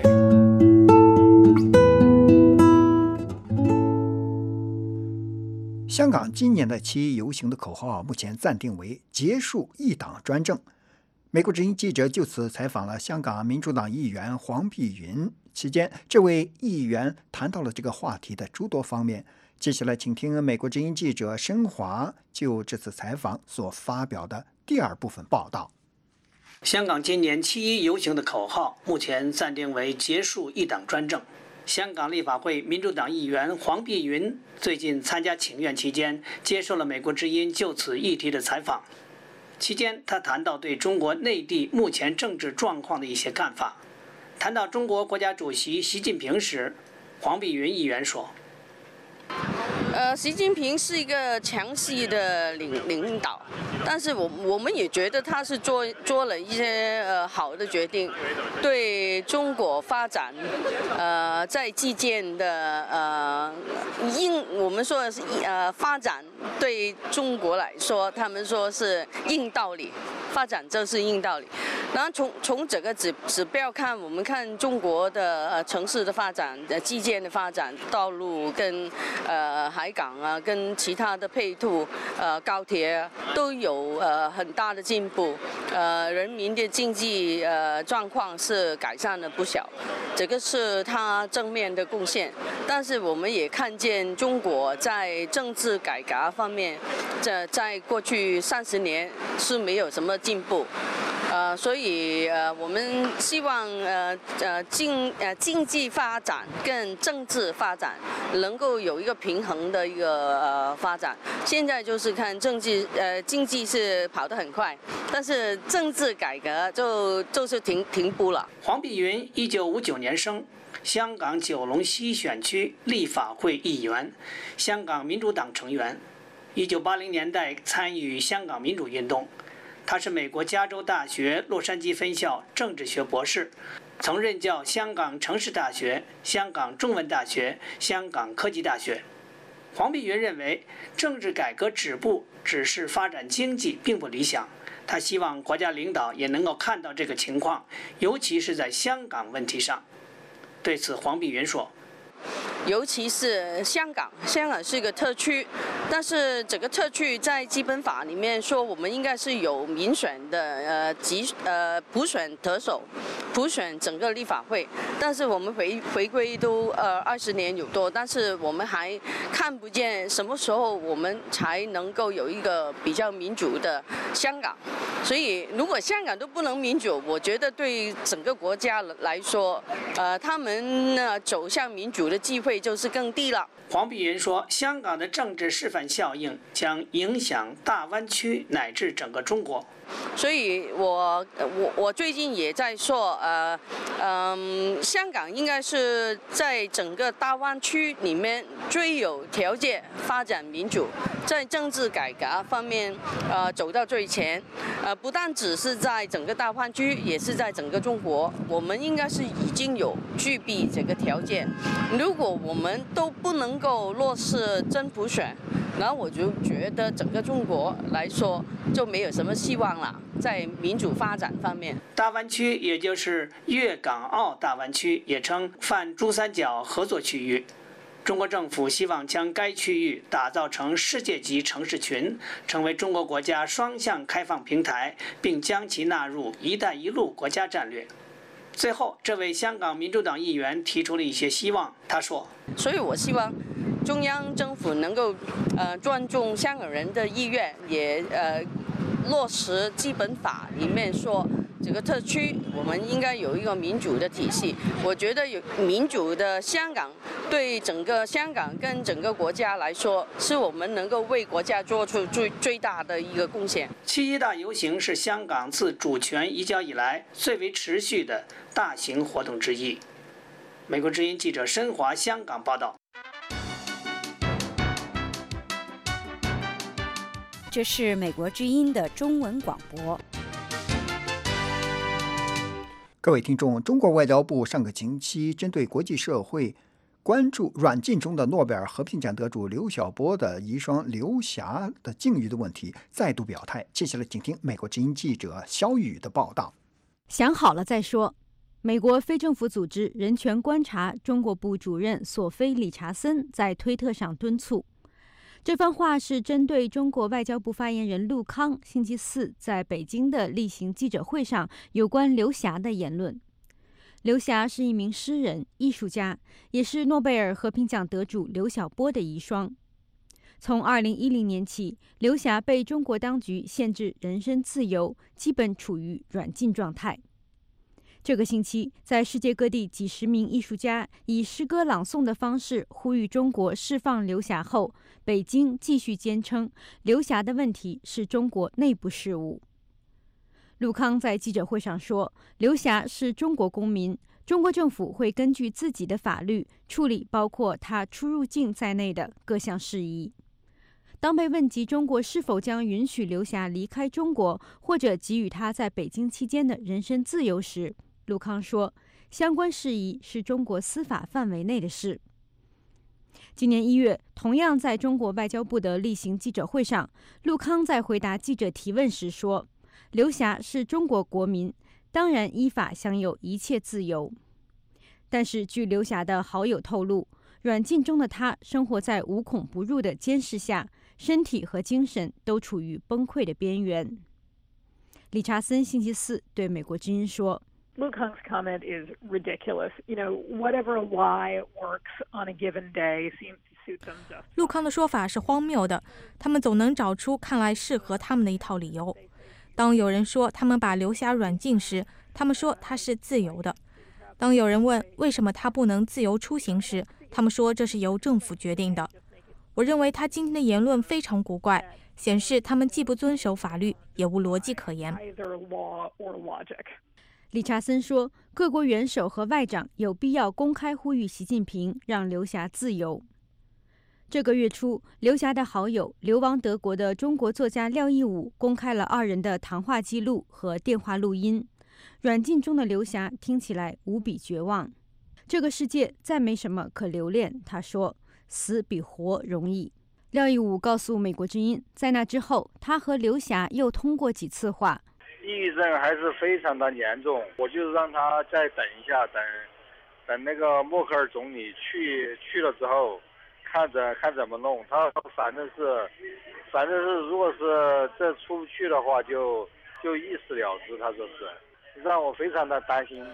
香港今年的七一游行的口号目前暂定为结束一党专政。美国之音记者就此采访了香港民主党议员黄碧云，期间这位议员谈到了这个话题的诸多方面。接下来请听美国之音记者申华就这次采访所发表的第二部分报道。 香港今年七一游行的口号目前暂定为结束一党专政。香港立法会民主党议员黄碧云最近参加请愿期间，接受了美国之音就此议题的采访。期间，他谈到对中国内地目前政治状况的一些看法。谈到中国国家主席习近平时，黄碧云议员说：“ 呃，习近平是一个强势的领领导，但是我我们也觉得他是做做了一些呃好的决定，对中国发展，呃，在基建的呃硬，我们说的是呃发展，对中国来说，他们说是硬道理，发展就是硬道理。然后从从整个指指标看，我们看中国的呃城市的发展、呃基建的发展、道路跟呃海港啊，跟其他的配套，呃高铁、啊、都有呃很大的进步，呃人民的经济呃状况是改善了不少，这个是他正面的贡献。但是我们也看见中国在政治改革方面，这在过去三十年是没有什么进步。呃，所以呃，我们希望呃呃经呃经济发展跟政治发展能够有一个平衡的一个呃发展。现在就是看政治呃经济是跑得很快，但是政治改革就就是停停步了。 黄碧云，一九五九年生，香港九龙西选区立法会议员，香港民主党成员。一九八零年代参与香港民主运动。他是美国加州大学洛杉矶分校政治学博士，曾任教香港城市大学、香港中文大学、香港科技大学。黄碧云认为，政治改革止步只是发展经济并不理想，他希望国家领导也能够看到这个情况，尤其是在香港问题上。对此，黄碧云说：“ 尤其是香港，香港是一个特区，但是整个特区在基本法里面说，我们应该是有民选的呃集呃普选特首，普普选整个立法会，但是我们回回归都呃二十年有多，但是我们还看不见什么时候我们才能够有一个比较民主的香港。所以如果香港都不能民主，我觉得对整个国家来说，呃，他们呢走向民主的机会就是更低了。 黄碧云说，香港的政治示范效应将影响大湾区乃至整个中国。 所以我我我最近也在说，呃，嗯、呃，香港应该是在整个大湾区里面最有条件发展民主，在政治改革方面，呃，走到最前。呃，不但只是在整个大湾区，也是在整个中国，我们应该是已经有具备这个条件。如果我们都不能够落实真普选，然后我就觉得整个中国来说就没有什么希望了，在民主发展方面。 大湾区也就是粤港澳大湾区，也称泛珠三角合作区域。中国政府希望将该区域打造成世界级城市群，成为中国国家双向开放平台，并将其纳入“一带一路”国家战略。最后，这位香港民主党议员提出了一些希望。他说：“ 所以我希望中央政府能够呃尊重香港人的意愿，也呃落实基本法里面说，这个特区我们应该有一个民主的体系。我觉得有民主的香港，对整个香港跟整个国家来说，是我们能够为国家做出最最大的一个贡献。” 七一大游行是香港自主权移交以来最为持续的大型活动之一。美国之音记者申华香港报道。 这是美国之音的中文广播。 各位听众，中国外交部上个星期针对国际社会关注软禁中的诺贝尔和平奖得主刘晓波的遗孀刘霞的境遇的问题，再度表态。接下来，请听美国之音记者肖宇的报道。 想好了再说。美国非政府组织人权观察中国部主任索菲·理查森在推特上敦促。这番话是针对中国外交部发言人陆康星期四在北京的例行记者会上有关刘霞的言论。刘霞是一名诗人、艺术家，也是诺贝尔和平奖得主刘晓波的遗孀。从二零一零年起，刘霞被中国当局限制人身自由，基本处于软禁状态。这个星期，在世界各地几十名艺术家以诗歌朗诵的方式呼吁中国释放刘霞后，北京继续坚称刘霞的问题是中国内部事务。陆康在记者会上说，刘霞是中国公民，中国政府会根据自己的法律处理包括他出入境在内的各项事宜。当被问及中国是否将允许刘霞离开中国，或者给予他在北京期间的人身自由时，陆康说，相关事宜是中国司法范围内的事。今年一月，同样在中国外交部的例行记者会上，陆康在回答记者提问时说，刘霞是中国国民，当然依法享有一切自由。但是据刘霞的好友透露，软禁中的他生活在无孔不入的监视下，身体和精神都处于崩溃的边缘。理查森星期四对美国之音说 ，Luke Kang's comment is ridiculous. You know, whatever lie works on a given day seems to suit them just. 陆康的说法是荒谬的，他们总能找出看来适合他们的一套理由。当有人说他们把刘霞软禁时，他们说他是自由的；当有人问为什么他不能自由出行时，他们说这是由政府决定的。我认为他今天的言论非常古怪，显示他们既不遵守法律，也无逻辑可言。 理查森说，各国元首和外长有必要公开呼吁习近平让刘霞自由。这个月初，刘霞的好友流亡德国的中国作家廖亦武公开了二人的谈话记录和电话录音。软禁中的刘霞听起来无比绝望。这个世界再没什么可留恋，他说，死比活容易。廖亦武告诉美国之音，在那之后，他和刘霞又通过几次话。 抑郁症还是非常的严重，我就是让他再等一下，等等那个默克尔总理去去了之后，看着看怎么弄。他反正是反正是如果是这出不去的话，就就一死了之。他说是，让我非常的担心。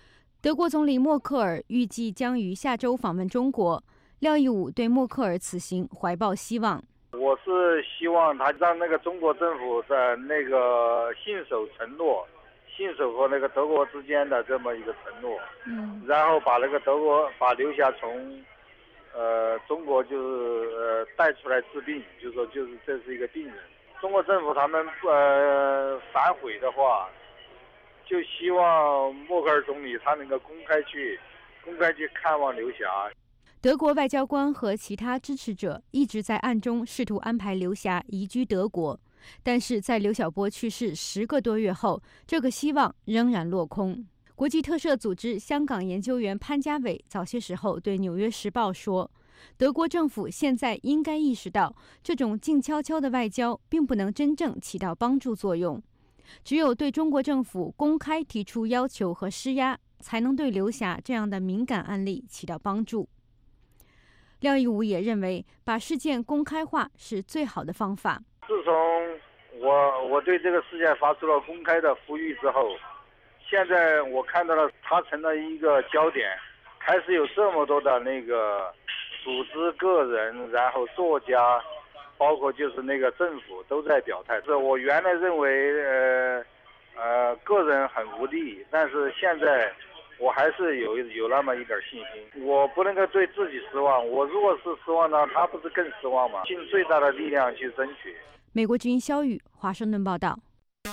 德国总理默克尔预计将于下周访问中国。廖义武对默克尔此行怀抱希望。 我是希望他让那个中国政府的那个信守承诺，信守和那个德国之间的这么一个承诺，嗯，然后把那个德国把刘霞从呃中国就是呃带出来治病，就是说就是这是一个病人。中国政府他们呃反悔的话，就希望默克尔总理他能够公开去公开去看望刘霞。 德国外交官和其他支持者一直在暗中试图安排刘霞移居德国，但是在刘晓波去世十个多月后，这个希望仍然落空。国际特赦组织香港研究员潘家伟早些时候对《纽约时报》说，德国政府现在应该意识到，这种静悄悄的外交并不能真正起到帮助作用，只有对中国政府公开提出要求和施压，才能对刘霞这样的敏感案例起到帮助。廖义武也认为，把事件公开化是最好的方法。 自从我我对这个事件发出了公开的呼吁之后，现在我看到了它成了一个焦点，开始有这么多的那个组织、个人，然后作家，包括就是那个政府都在表态。是我原来认为呃呃个人很无力，但是现在我还是有有那么一点信心。我不能够对自己失望，我如果是失望呢，他不是更失望吗？尽最大的力量去争取。 美国之音肖宇，华盛顿报道。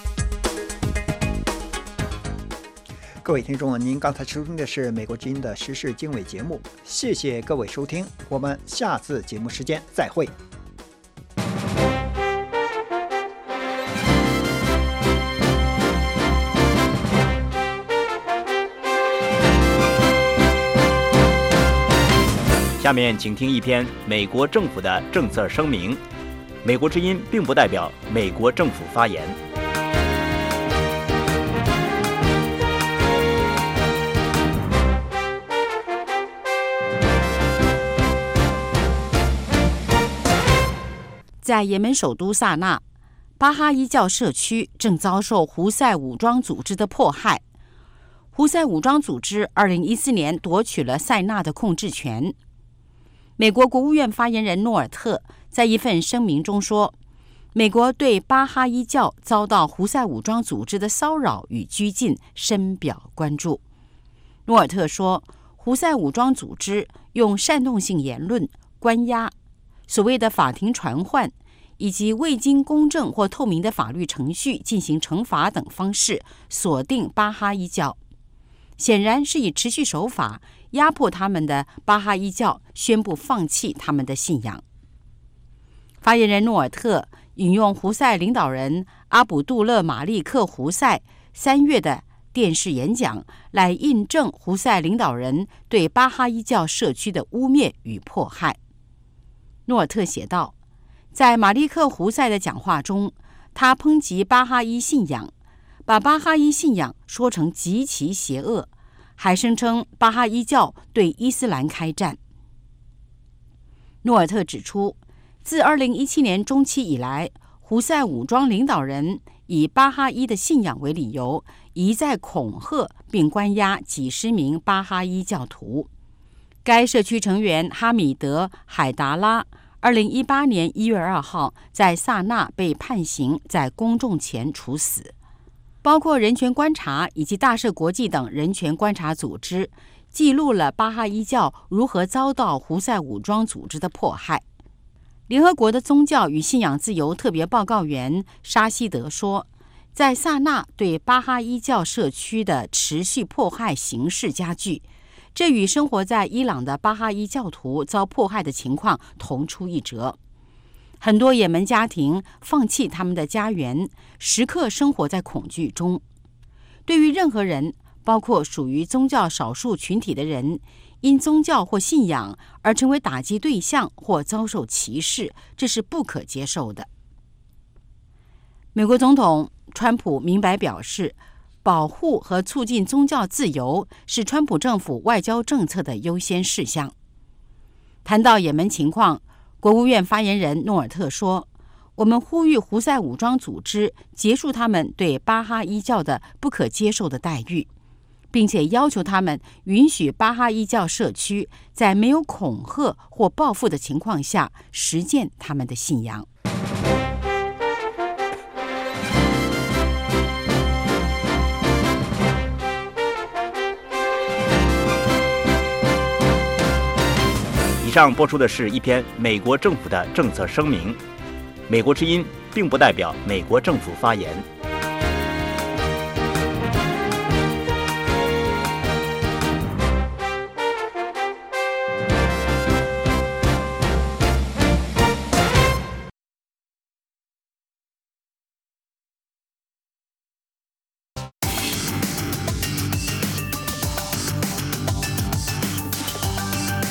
各位听众，您刚才收听的是美国之音的时事经纬节目，谢谢各位收听，我们下次节目时间再会。 下面请听一篇美国政府的政策声明。美国之音并不代表美国政府发言。 在也门首都萨那，巴哈伊教社区正遭受胡塞武装组织的迫害。胡塞武装组织二零一四年夺取了塞纳的控制权。美国国务院发言人诺尔特在一份声明中说，美国对巴哈伊教遭到胡塞武装组织的骚扰与拘禁深表关注。诺尔特说，胡塞武装组织用煽动性言论、关押、所谓的法庭传唤以及未经公正或透明的法律程序进行惩罚等方式锁定巴哈伊教，显然是以持续手法压迫他们的巴哈伊教宣布放弃他们的信仰。发言人诺尔特引用胡塞领导人阿卜杜勒马利克胡塞三月的电视演讲来印证胡塞领导人对巴哈伊教社区的污蔑与迫害。诺尔特写道，在马利克胡塞的讲话中，他抨击巴哈伊信仰，把巴哈伊信仰说成极其邪恶，还声称巴哈伊教对伊斯兰开战。诺尔特指出，自二零一七年中期以来，胡塞武装领导人以巴哈伊的信仰为理由，一再恐吓并关押几十名巴哈伊教徒。该社区成员哈米德·海达拉二零一八年一月二号在萨那被判刑，在公众前处死。包括人权观察以及大赦国际等人权观察组织记录了巴哈伊教如何遭到胡塞武装组织的迫害。联合国的宗教与信仰自由特别报告员沙希德说，在萨那对巴哈伊教社区的持续迫害形势加剧，这与生活在伊朗的巴哈伊教徒遭迫害的情况同出一辙。很多也门家庭放弃他们的家园，时刻生活在恐惧中。对于任何人，包括属于宗教少数群体的人，因宗教或信仰而成为打击对象或遭受歧视，这是不可接受的。美国总统川普明白表示，保护和促进宗教自由是川普政府外交政策的优先事项。谈到也门情况，国务院发言人诺尔特说，我们呼吁胡塞武装组织结束他们对巴哈伊教的不可接受的待遇， 并且要求他们允许巴哈伊教社区在没有恐吓或报复的情况下实践他们的信仰。 以上播出的是一篇美国政府的政策声明。美国之音并不代表美国政府发言。